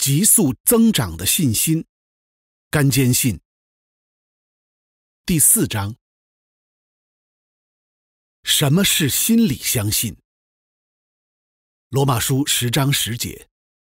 急速增长的信心，干坚信。第4章，什么是心里相信？罗马书10章10节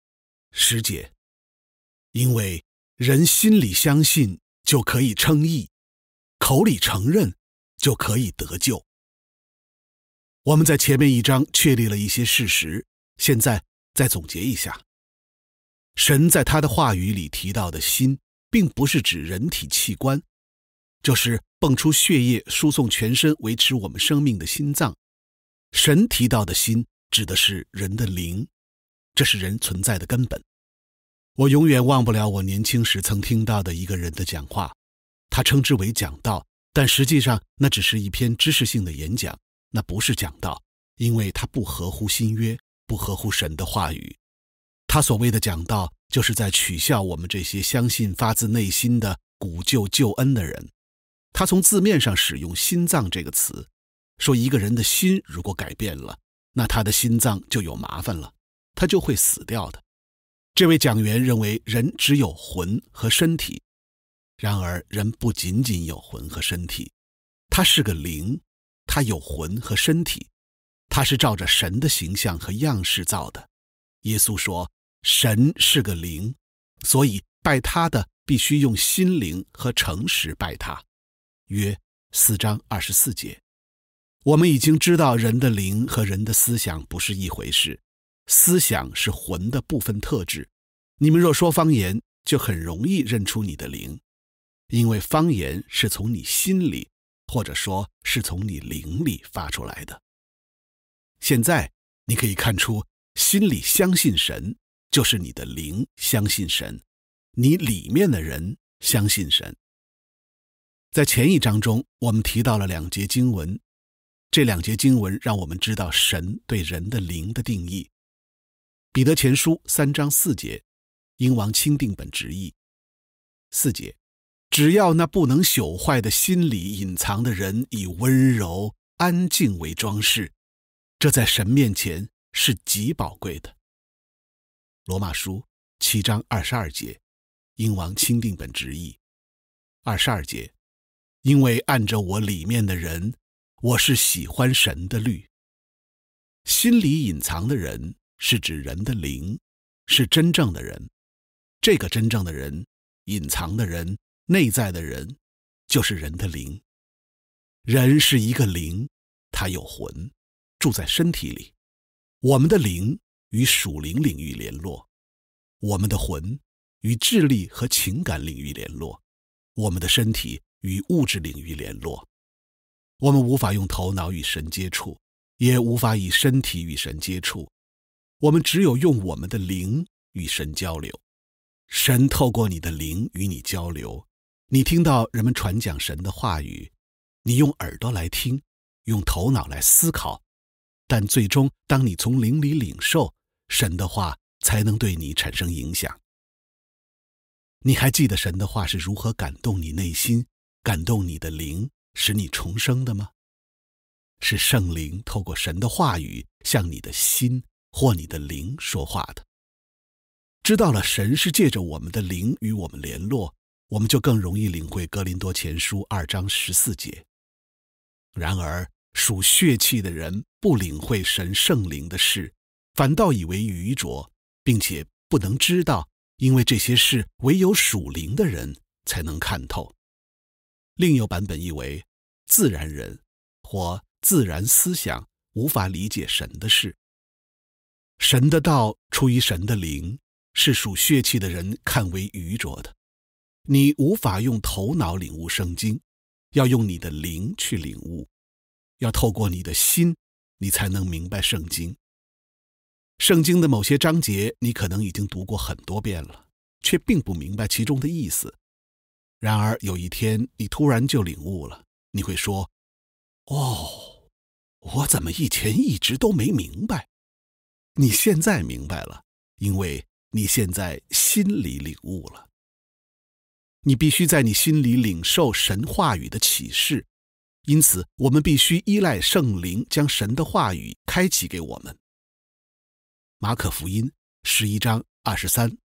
，10节，因为人心里相信就可以称义，口里承认就可以得救。我们在前面1章确立了一些事实，现在再总结一下。神在他的话语里提到的心，并不是指人体器官，就是泵出血液输送全身维持我们生命的心脏。神提到的心指的是人的灵，这是人存在的根本。我永远忘不了我年轻时曾听到的一个人的讲话，他称之为讲道，但实际上那只是一篇知识性的演讲，那不是讲道，因为它不合乎新约，不合乎神的话语。他所谓的讲道，就是在取笑我们这些相信发自内心的古旧救恩的人。他从字面上使用心脏这个词，说一个人的心如果改变了，那他的心脏就有麻烦了，他就会死掉的。这位讲员认为人只有魂和身体，然而人不仅仅有魂和身体，他是个灵，他有魂和身体，他是照着神的形象和样式造的。耶稣说，神是个灵，所以拜他的必须用心灵和诚实拜他。约4章24节。我们已经知道人的灵和人的思想不是一回事，思想是魂的部分特质。你们若说方言，就很容易认出你的灵，因为方言是从你心里，或者说是从你灵里发出来的。现在你可以看出，心里相信神，就是你的灵相信神，你里面的人相信神。在前1章中，我们提到了2节经文，这2节经文让我们知道神对人的灵的定义。彼得前书3章4节，英王钦定本直译。4节，只要那不能朽坏的心里隐藏的人以温柔安静为装饰，这在神面前是极宝贵的。罗马书7章22节，英王钦定本直译。22节，因为按着我里面的人，我是喜欢神的律。心里隐藏的人是指人的灵，是真正的人。这个真正的人，隐藏的人，内在的人，就是人的灵。人是一个灵，他有魂，住在身体里。我们的灵与属灵领域联络，我们的魂与智力和情感领域联络，我们的身体与物质领域联络。我们无法用头脑与神接触，也无法以身体与神接触，我们只有用我们的灵与神交流。神透过你的灵与你交流，你听到人们传讲神的话语，你用耳朵来听，用头脑来思考，但最终当你从灵里领受，神的话才能对你产生影响。你还记得神的话是如何感动你内心，感动你的灵，使你重生的吗？是圣灵透过神的话语向你的心或你的灵说话的。知道了神是借着我们的灵与我们联络，我们就更容易领会哥林多前书2章14节。然而属血气的人不领会神圣灵的事，反倒以为愚拙，并且不能知道，因为这些事唯有属灵的人才能看透。另有版本译为，自然人或自然思想无法理解神的事。神的道出于神的灵，是属血气的人看为愚拙的。你无法用头脑领悟圣经，要用你的灵去领悟，要透过你的心，你才能明白圣经。圣经的某些章节你可能已经读过很多遍了，却并不明白其中的意思。然而有一天你突然就领悟了，你会说，哦，我怎么以前一直都没明白？你现在明白了，因为你现在心里领悟了。你必须在你心里领受神话语的启示，因此我们必须依赖圣灵将神的话语开启给我们。马可福音11章23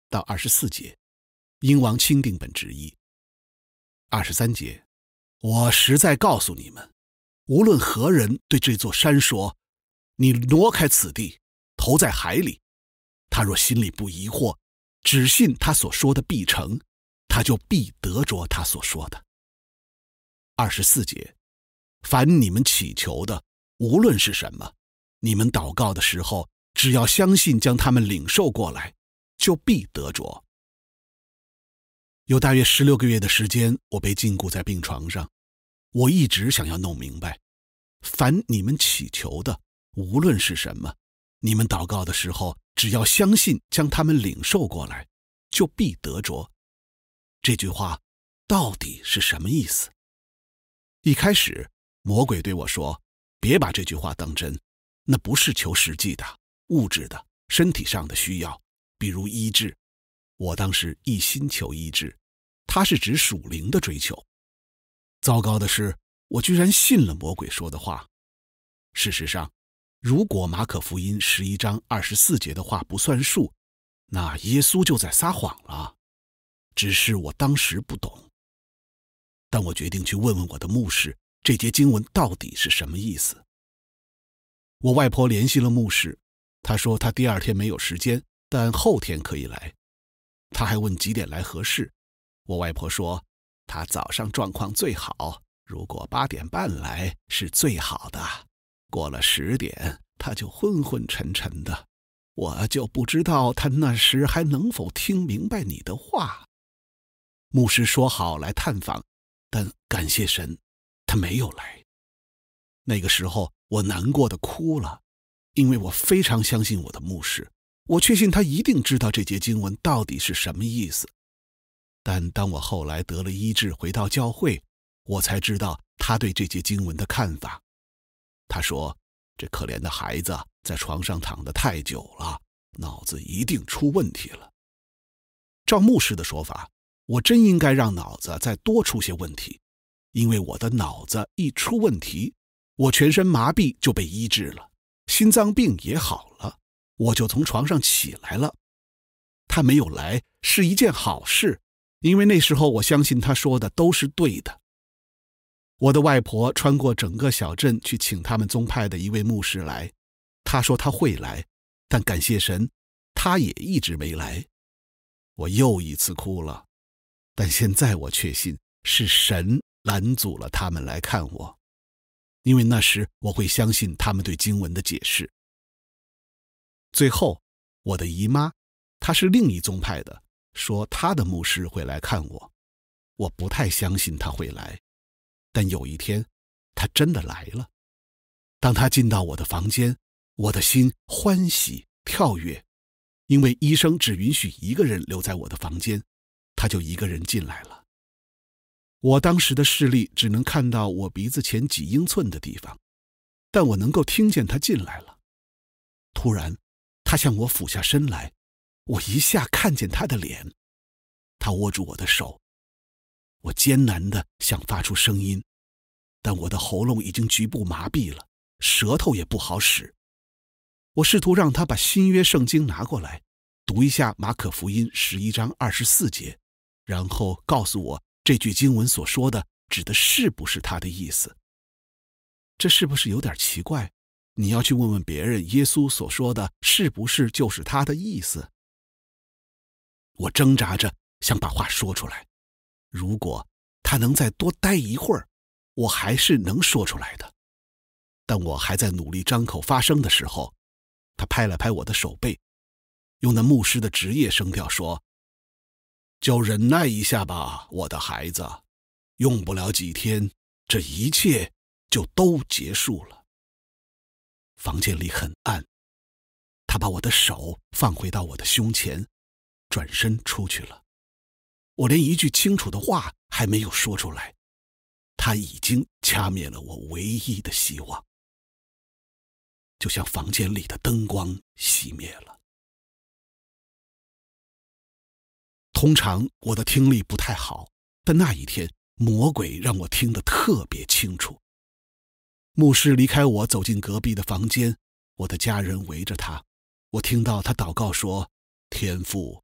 到24节，英王钦定本直译。23节，我实在告诉你们，无论何人对这座山说，你挪开此地，投在海里，他若心里不疑惑，只信他所说的必成，他就必得着他所说的。24节，凡你们祈求的，无论是什么，你们祷告的时候，只要相信将他们领受过来，就必得着。有大约16个月的时间，我被禁锢在病床上。我一直想要弄明白，凡你们祈求的，无论是什么，你们祷告的时候，只要相信将他们领受过来，就必得着。这句话到底是什么意思？一开始，魔鬼对我说，别把这句话当真，那不是求实际的、物质的、身体上的需要，比如医治。我当时一心求医治，它是指属灵的追求。糟糕的是，我居然信了魔鬼说的话。事实上，如果马可福音11章24节的话不算数，那耶稣就在撒谎了。只是我当时不懂。但我决定去问问我的牧师，这节经文到底是什么意思。我外婆联系了牧师，他说他第2天没有时间，但后天可以来。他还问几点来合适。我外婆说，他早上状况最好，如果8点半来是最好的，过了10点他就昏昏沉沉的，我就不知道他那时还能否听明白你的话。牧师说好来探访，但感谢神，他没有来。那个时候我难过的哭了，因为我非常相信我的牧师，我确信他一定知道这节经文到底是什么意思。但当我后来得了医治，回到教会，我才知道他对这节经文的看法。他说，这可怜的孩子在床上躺得太久了，脑子一定出问题了。照牧师的说法，我真应该让脑子再多出些问题，因为我的脑子一出问题，我全身麻痹就被医治了，心脏病也好了，我就从床上起来了。他没有来是一件好事，因为那时候我相信他说的都是对的。我的外婆穿过整个小镇去请他们宗派的一位牧师来，他说他会来，但感谢神，他也一直没来。我又一次哭了，但现在我确信是神拦阻了他们来看我，因为那时我会相信他们对经文的解释。最后，我的姨妈，她是另一宗派的，说她的牧师会来看我。我不太相信他会来，但有一天，他真的来了。当他进到我的房间，我的心欢喜跳跃，因为医生只允许一个人留在我的房间，他就一个人进来了。我当时的视力只能看到我鼻子前几英寸的地方，但我能够听见他进来了。突然，他向我俯下身来，我一下看见他的脸，他握住我的手。我艰难地想发出声音，但我的喉咙已经局部麻痹了，舌头也不好使。我试图让他把新约圣经拿过来，读一下马可福音11章24节，然后告诉我这句经文所说的指的是不是他的意思。这是不是有点奇怪？你要去问问别人，耶稣所说的是不是就是他的意思？我挣扎着想把话说出来，如果他能再多待一会儿，我还是能说出来的。但我还在努力张口发声的时候，他拍了拍我的手背，用那牧师的职业声调说，就忍耐一下吧，我的孩子，用不了几天，这一切就都结束了。房间里很暗，他把我的手放回到我的胸前，转身出去了。我连一句清楚的话还没有说出来，他已经掐灭了我唯一的希望，就像房间里的灯光熄灭了。通常我的听力不太好，但那一天魔鬼让我听得特别清楚。牧师离开我走进隔壁的房间，我的家人围着他，我听到他祷告说，天父，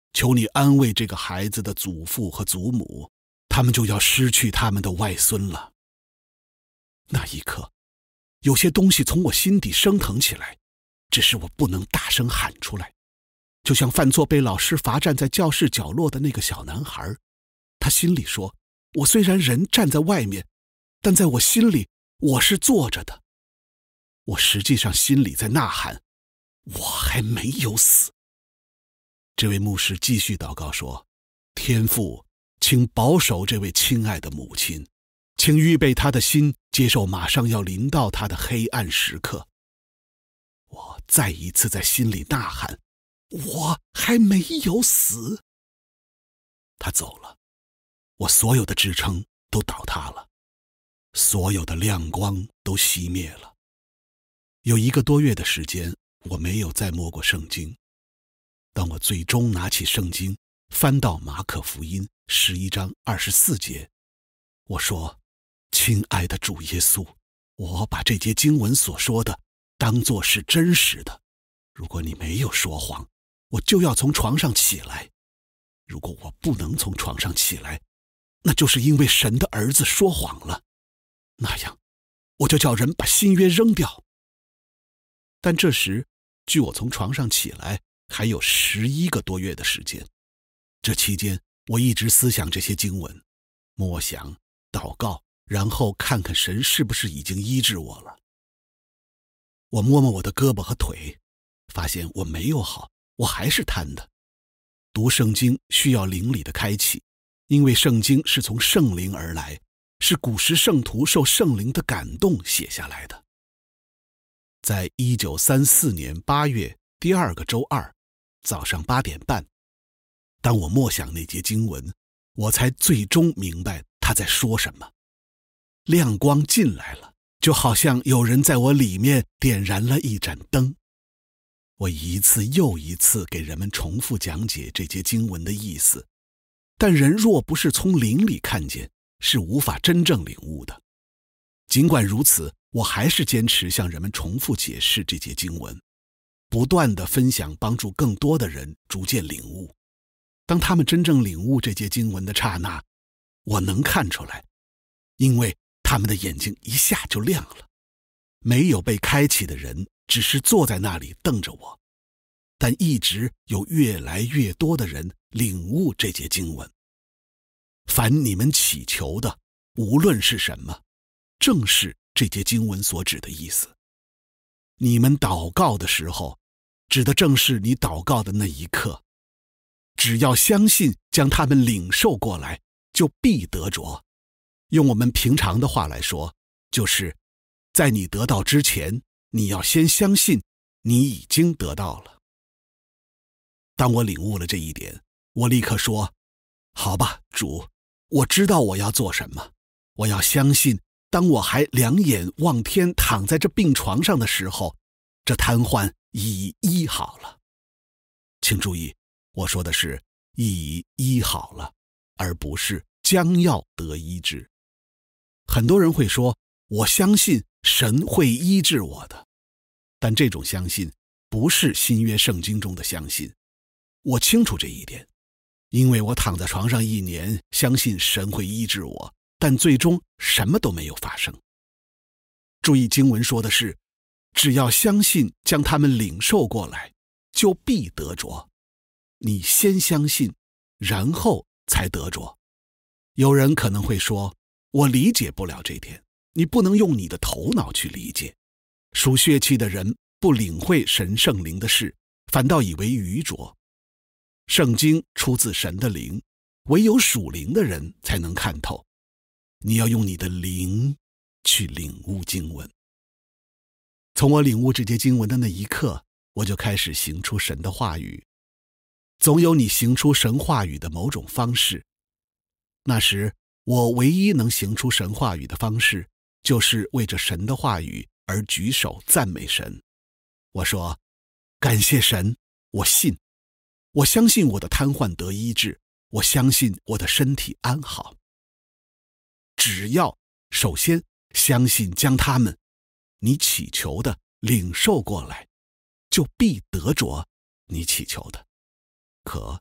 求你安慰这个孩子的祖父和祖母，他们就要失去他们的外孙了。那一刻，有些东西从我心底升腾起来，只是我不能大声喊出来，就像犯错被老师罚站在教室角落的那个小男孩，他心里说，我虽然人站在外面，但在我心里我是坐着的。我实际上心里在呐喊，我还没有死。这位牧师继续祷告说，天父，请保守这位亲爱的母亲，请预备她的心接受马上要临到她的黑暗时刻。我再一次在心里呐喊，我还没有死。他走了，我所有的支撑都倒塌了，所有的亮光都熄灭了。有1个多月的时间，我没有再摸过圣经。当我最终拿起圣经，翻到马可福音11章24节，我说，亲爱的主耶稣，我把这节经文所说的当作是真实的。如果你没有说谎，我就要从床上起来。如果我不能从床上起来，那就是因为神的儿子说谎了。那样，我就叫人把新约扔掉。但这时，距我从床上起来还有11个多月的时间。这期间，我一直思想这些经文，默想、祷告，然后看看神是不是已经医治我了。我摸摸我的胳膊和腿，发现我没有好，我还是瘫的。读圣经需要灵里的开启，因为圣经是从圣灵而来，是古时圣徒受圣灵的感动写下来的。在1934年8月第2个周二早上8点半，当我默想那节经文，我才最终明白他在说什么。亮光进来了，就好像有人在我里面点燃了一盏灯。我一次又一次给人们重复讲解这节经文的意思，但人若不是从灵里看见，是无法真正领悟的。尽管如此，我还是坚持向人们重复解释这节经文，不断地分享，帮助更多的人逐渐领悟。当他们真正领悟这节经文的刹那，我能看出来，因为他们的眼睛一下就亮了。没有被开启的人只是坐在那里瞪着我，但一直有越来越多的人领悟这节经文。凡你们祈求的，无论是什么，正是这节经文所指的意思。你们祷告的时候，指的正是你祷告的那一刻。只要相信将他们领受过来，就必得着。用我们平常的话来说，就是在你得到之前，你要先相信你已经得到了。当我领悟了这一点，我立刻说，好吧，主，我知道我要做什么。我要相信，当我还两眼望天躺在这病床上的时候，这瘫痪已医好了。请注意，我说的是已医好了，而不是将要得医治。很多人会说，我相信神会医治我的，但这种相信不是新约圣经中的相信。我清楚这一点，因为我躺在床上1年，相信神会医治我，但最终什么都没有发生。注意经文说的是，只要相信将他们领受过来，就必得着。你先相信，然后才得着。有人可能会说，我理解不了这点，你不能用你的头脑去理解。属血气的人不领会神圣灵的事，反倒以为愚拙。圣经出自神的灵，唯有属灵的人才能看透。你要用你的灵去领悟经文。从我领悟这节经文的那一刻，我就开始行出神的话语。总有你行出神话语的某种方式。那时，我唯一能行出神话语的方式，就是为着神的话语而举手赞美神。我说，感谢神，我信，我相信我的瘫痪得医治，我相信我的身体安好。只要首先相信将他们你祈求的领受过来，就必得着你祈求的。可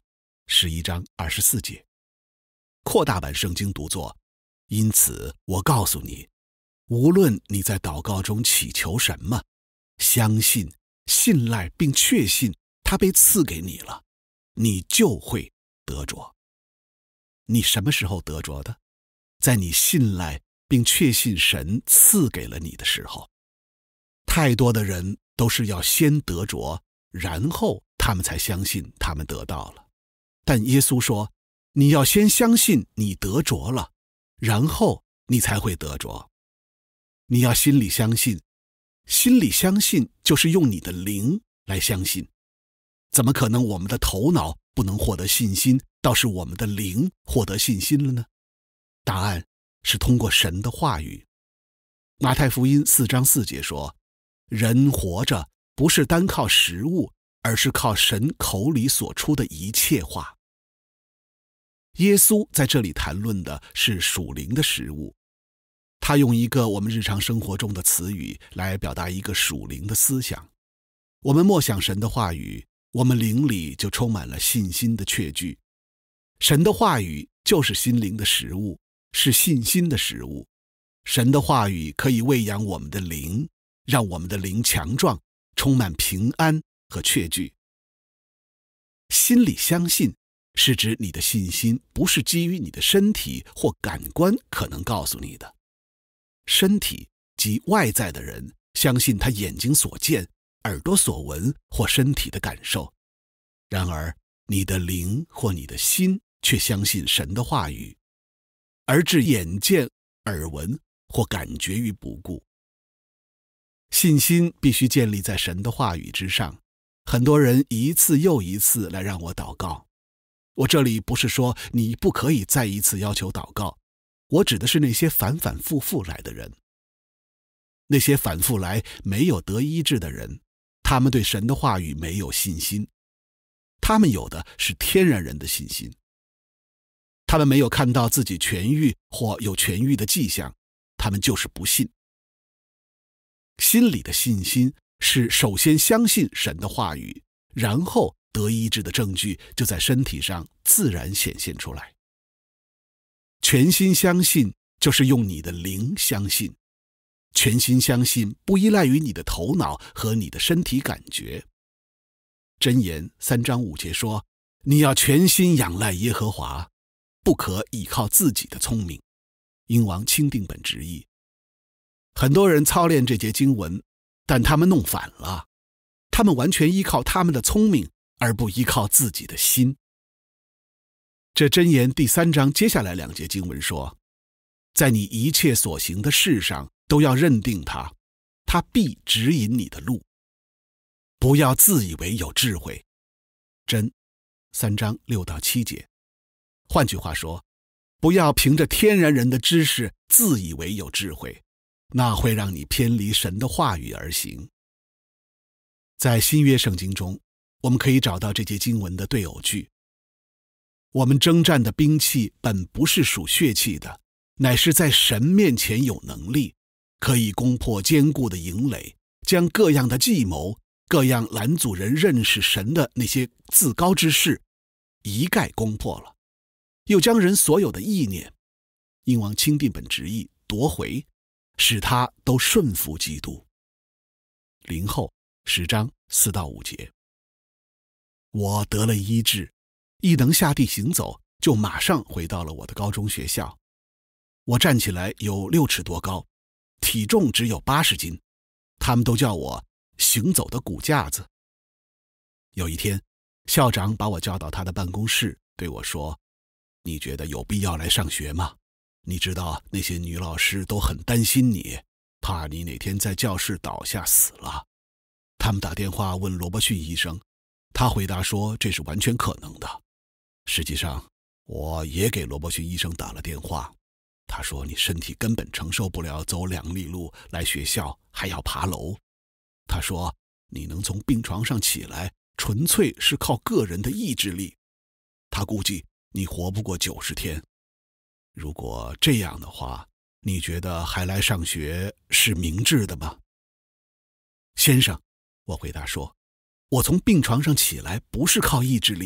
11章24节。扩大版圣经读作：因此我告诉你，无论你在祷告中祈求什么，相信、信赖并确信它被赐给你了，你就会得着。你什么时候得着的？在你信赖并确信神赐给了你的时候。太多的人都是要先得着，然后他们才相信他们得到了。但耶稣说，你要先相信你得着了，然后你才会得着。你要心里相信，心里相信就是用你的灵来相信。怎么可能我们的头脑不能获得信心，倒是我们的灵获得信心了呢？答案是通过神的话语。马太福音4章4节说，人活着不是单靠食物，而是靠神口里所出的一切话。耶稣在这里谈论的是属灵的食物，他用一个我们日常生活中的词语来表达一个属灵的思想。我们默想神的话语，我们灵里就充满了信心的确据。神的话语就是心灵的食物，是信心的食物。神的话语可以喂养我们的灵，让我们的灵强壮，充满平安和确据。心里相信是指你的信心不是基于你的身体或感官可能告诉你的。身体即外在的人相信他眼睛所见、耳朵所闻或身体的感受，然而你的灵或你的心却相信神的话语，而置眼见、耳闻或感觉于不顾。信心必须建立在神的话语之上。很多人一次又一次来让我祷告，我这里不是说你不可以再一次要求祷告，我指的是那些反反复复来的人。那些反复来没有得医治的人，他们对神的话语没有信心，他们有的是天然人的信心。他们没有看到自己痊愈或有痊愈的迹象，他们就是不信。心里的信心是首先相信神的话语，然后得医治的证据就在身体上自然显现出来。全心相信就是用你的灵相信，全心相信不依赖于你的头脑和你的身体感觉。箴言3章5节说，你要全心仰赖耶和华，不可倚靠自己的聪明。英王钦定本直译。很多人操练这节经文，但他们弄反了，他们完全依靠他们的聪明，而不依靠自己的心。这箴言第3章接下来2节经文说，在你一切所行的事上都要认定他，他必指引你的路。不要自以为有智慧。箴3章6到7节。换句话说，不要凭着天然人的知识自以为有智慧，那会让你偏离神的话语而行。在新约圣经中，我们可以找到这节经文的对偶句。我们征战的兵器本不是属血气的，乃是在神面前有能力，可以攻破坚固的营垒，将各样的计谋、各样拦阻人认识神的那些自高之事一概攻破了，又将人所有的意念，英王钦定本直译，夺回，使他都顺服基督。林后10章4到5节。我得了医治，一能下地行走，就马上回到了我的高中学校。我站起来有6尺多高，体重只有80斤，他们都叫我行走的骨架子。有一天，校长把我叫到他的办公室，对我说，你觉得有必要来上学吗？你知道那些女老师都很担心你，怕你哪天在教室倒下死了。他们打电话问罗伯逊医生，他回答说这是完全可能的。实际上，我也给罗伯逊医生打了电话，他说你身体根本承受不了走2里路来学校，还要爬楼。他说你能从病床上起来，纯粹是靠个人的意志力。他估计你活不过90天。如果这样的话，你觉得还来上学是明智的吗？先生，我回答说，我从病床上起来不是靠意志力，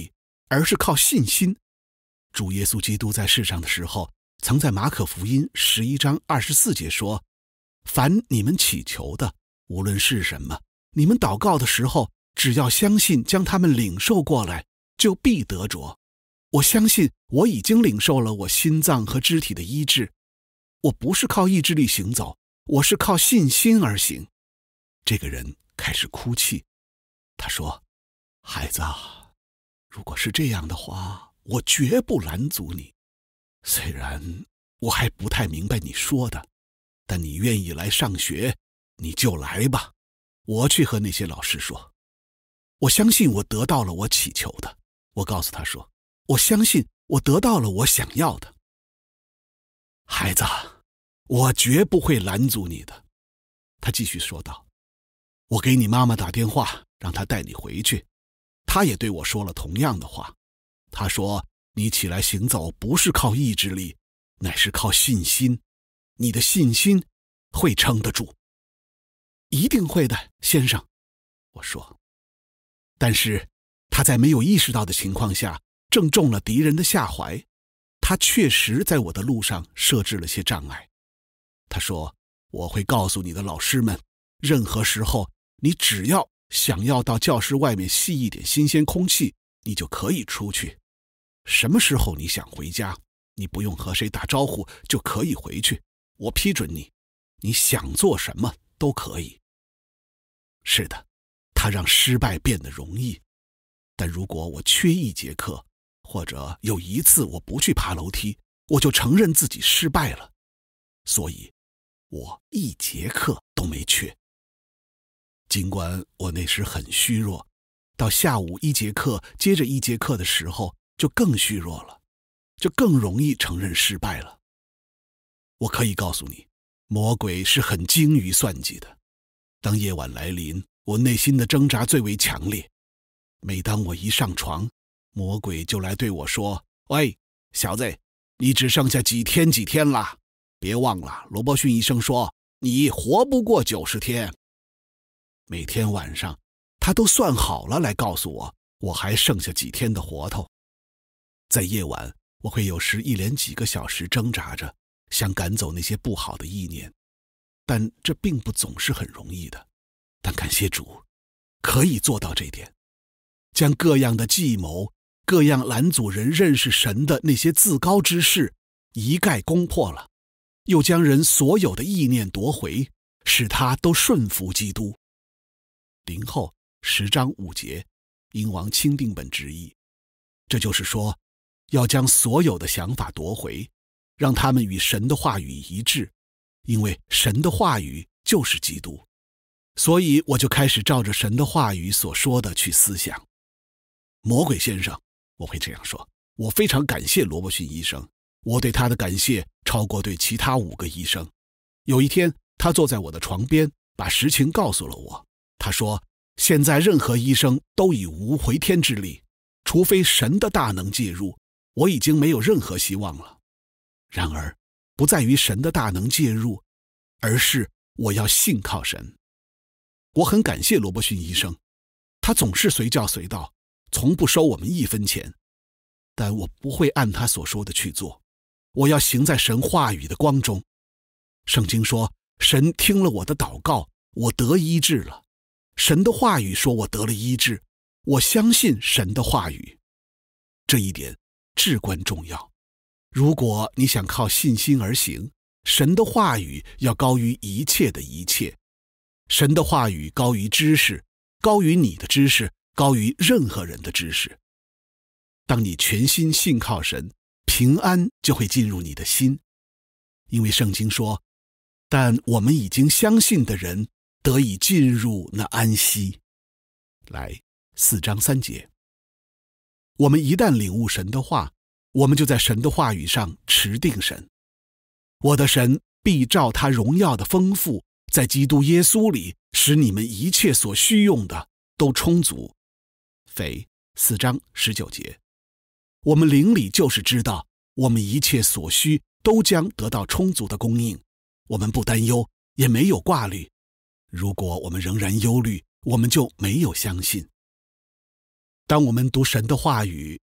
而是靠信心。主耶稣基督在世上的时候，曾在马可福音11章24节说，凡你们祈求的，无论是什么，你们祷告的时候，只要相信将他们领受过来，就必得着。我相信我已经领受了我心脏和肢体的医治。我不是靠意志力行走，我是靠信心而行。这个人开始哭泣，他说，孩子啊，如果是这样的话，我绝不拦阻你。虽然我还不太明白你说的，但你愿意来上学，你就来吧。我去和那些老师说，我相信我得到了我祈求的。我告诉他说，我相信我得到了我想要的。孩子，我绝不会拦阻你的。他继续说道，我给你妈妈打电话，让她带你回去。她也对我说了同样的话。她说，你起来行走不是靠意志力，乃是靠信心。你的信心会撑得住。一定会的，先生，我说。但是他在没有意识到的情况下，正中了敌人的下怀。他确实在我的路上设置了些障碍。他说，我会告诉你的老师们，任何时候你只要想要到教室外面吸一点新鲜空气，你就可以出去。什么时候你想回家，你不用和谁打招呼就可以回去，我批准你，你想做什么都可以。是的，他让失败变得容易。但如果我缺一节课，或者有一次我不去爬楼梯，我就承认自己失败了。所以我一节课都没缺。尽管我那时很虚弱，到下午一节课接着一节课的时候就更虚弱了，就更容易承认失败了。我可以告诉你，魔鬼是很精于算计的。当夜晚来临，我内心的挣扎最为强烈。每当我一上床，魔鬼就来对我说，喂，小子，你只剩下几天了，别忘了罗伯逊医生说你活不过90天。每天晚上他都算好了来告诉我，我还剩下几天的活头。在夜晚，我会有时一连几个小时挣扎着，想赶走那些不好的意念，但这并不总是很容易的。但感谢主，可以做到这点，将各样的计谋，各样拦阻人认识神的那些自高之事一概攻破了，又将人所有的意念夺回，使他都顺服基督。林后10章5节，英王钦定本直译。这就是说，要将所有的想法夺回，让他们与神的话语一致，因为神的话语就是基督。所以我就开始照着神的话语所说的去思想。魔鬼先生，我会这样说，我非常感谢罗伯逊医生，我对他的感谢超过对其他5个医生。有一天，他坐在我的床边，把实情告诉了我。他说，现在任何医生都已无回天之力，除非神的大能介入，我已经没有任何希望了。然而，不在于神的大能介入，而是我要信靠神。我很感谢罗伯逊医生，他总是随叫随到，从不收我们1分钱。但我不会按他所说的去做，我要行在神话语的光中。圣经说，神听了我的祷告，我得医治了。神的话语说我得了医治，我相信神的话语。这一点至关重要。如果你想靠信心而行，神的话语要高于一切的一切。神的话语高于知识，高于你的知识，高于任何人的知识。当你全心信靠神，平安就会进入你的心。因为圣经说，但我们已经相信的人得以进入那安息。来，4章3节。我们一旦领悟神的话，我们就在神的话语上持定神。我的神必照他荣耀的丰富，在基督耶稣里，使你们一切所需用的都充足。腓4章19节。我们灵里就是知道，我们一切所需都将得到充足的供应，我们不担忧，也没有挂虑。如果我们仍然忧虑，我们就没有相信。当我们读神的话语，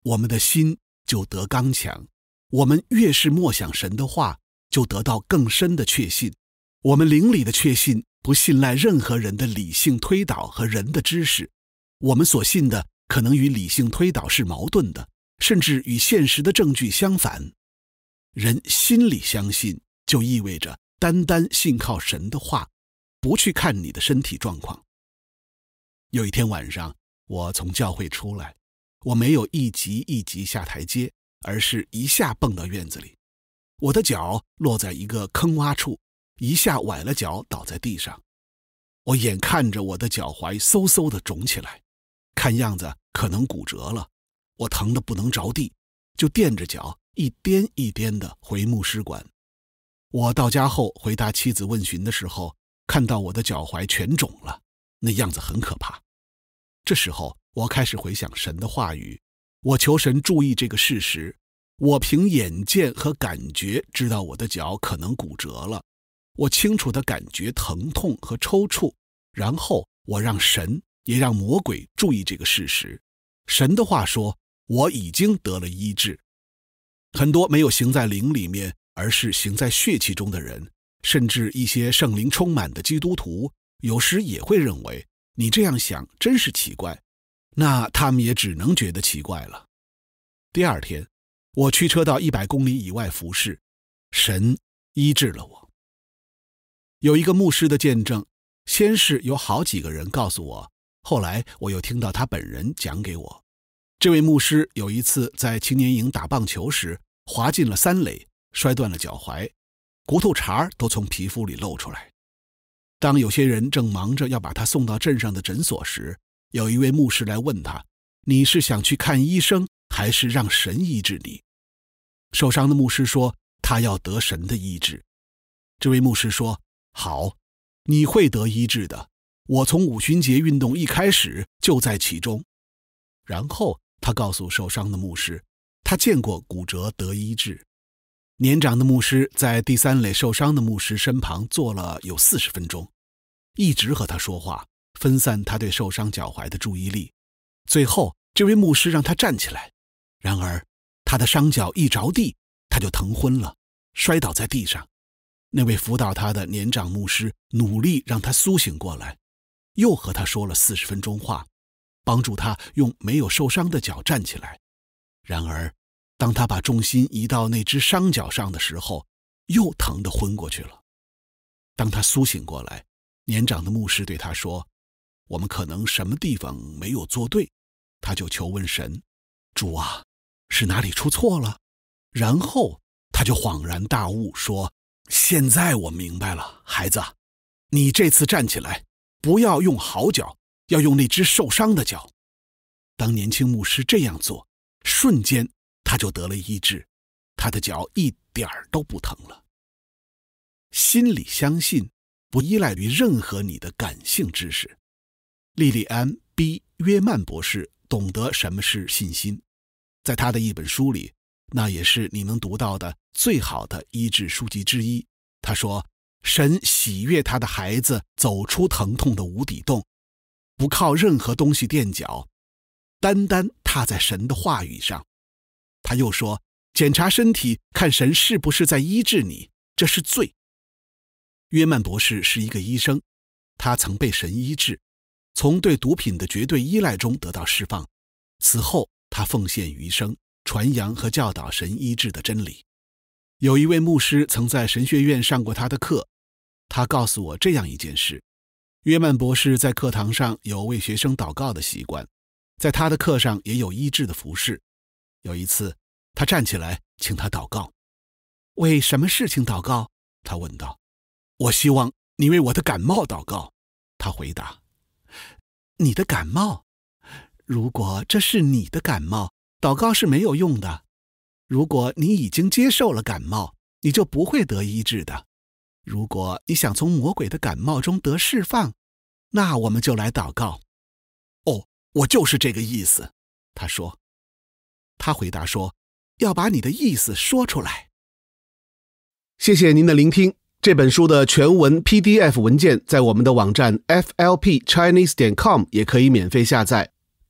我们的心就得刚强。我们越是默想神的话，就得到更深的确信。我们灵里的确信不信赖任何人的理性推导和人的知识，我们所信的可能与理性推导是矛盾的，甚至与现实的证据相反。人心里相信，就意味着单单信靠神的话，不去看你的身体状况。有一天晚上，我从教会出来，我没有一级一级下台阶，而是一下蹦到院子里。我的脚落在一个坑洼处，一下崴了脚倒在地上。我眼看着我的脚踝嗖嗖地肿起来，看样子可能骨折了。我疼得不能着地，就垫着脚一颠一颠地回牧师馆。我到家后回答妻子问询的时候，看到我的脚踝全肿了，那样子很可怕。这时候我开始回想神的话语，我求神注意这个事实。我凭眼见和感觉知道我的脚可能骨折了，我清楚地感觉疼痛和抽搐，然后我让神也让魔鬼注意这个事实。神的话说，我已经得了医治。很多没有行在灵里面，而是行在血气中的人，甚至一些圣灵充满的基督徒，有时也会认为你这样想真是奇怪，那他们也只能觉得奇怪了。第二天，我驱车到100公里以外服侍，神医治了我。有一个牧师的见证，先是有好几个人告诉我，后来我又听到他本人讲给我。这位牧师有一次在青年营打棒球时滑进了3垒，摔断了脚踝，骨头茬都从皮肤里露出来。当有些人正忙着要把他送到镇上的诊所时，有一位牧师来问他，你是想去看医生，还是让神医治你？受伤的牧师说，他要得神的医治。这位牧师说，好，你会得医治的，我从五旬节运动一开始就在其中。然后他告诉受伤的牧师，他见过骨折得医治。年长的牧师在第3垒受伤的牧师身旁坐了有40分钟，一直和他说话，分散他对受伤脚踝的注意力。最后这位牧师让他站起来，然而他的伤脚一着地，他就疼昏了，摔倒在地上。那位辅导他的年长牧师努力让他苏醒过来，又和他说了40分钟话，帮助他用没有受伤的脚站起来。然而当他把重心移到那只伤脚上的时候，又疼得昏过去了。当他苏醒过来，年长的牧师对他说，我们可能什么地方没有做对。他就求问神，主啊，是哪里出错了？然后他就恍然大悟，说，现在我明白了，孩子，你这次站起来不要用好脚，要用那只受伤的脚。当年轻牧师这样做，瞬间他就得了医治，他的脚一点儿都不疼了。心里相信，不依赖于任何你的感性知识。莉莉安 ·B· 约曼博士懂得什么是信心，在他的一本书里，那也是你能读到的最好的医治书籍之一。他说，神喜悦他的孩子走出疼痛的无底洞，不靠任何东西垫脚，单单踏在神的话语上。他又说，检查身体，看神是不是在医治你，这是罪。约曼博士是一个医生，他曾被神医治，从对毒品的绝对依赖中得到释放。此后他奉献余生，传扬和教导神医治的真理。有一位牧师曾在神学院上过他的课，他告诉我这样一件事，约曼博士在课堂上有为学生祷告的习惯，在他的课上也有医治的服事。有一次他站起来请他祷告。为什么事情祷告？他问道。我希望你为我的感冒祷告，他回答。你的感冒？如果这是你的感冒，祷告是没有用的。如果你已经接受了感冒，你就不会得医治的。如果你想从魔鬼的感冒中得释放，那我们就来祷告。哦，我就是这个意思，他说。他回答说，要把你的意思说出来。谢谢您的聆听。这本书的全文 PDF 文件在我们的网站flpchinese.com 也可以免费下载。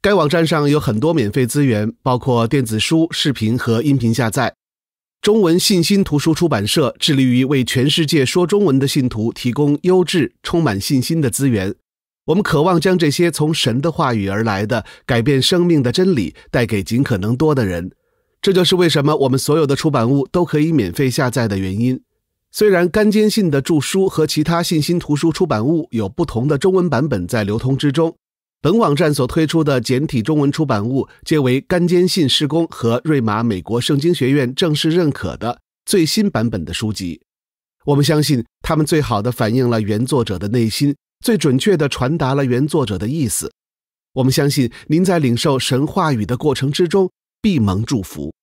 该网站上有很多免费资源，包括电子书、视频和音频下载。中文信心图书出版社致力于为全世界说中文的信徒提供优质、充满信心的资源。我们渴望将这些从神的话语而来的改变生命的真理带给尽可能多的人。这就是为什么我们所有的出版物都可以免费下载的原因。虽然甘坚信的著书和其他信心图书出版物有不同的中文版本在流通之中，本网站所推出的简体中文出版物皆为甘坚信事工和瑞玛美国圣经学院正式认可的最新版本的书籍。我们相信它们最好地反映了原作者的内心，最准确地传达了原作者的意思。我们相信您在领受神话语的过程之中必蒙祝福。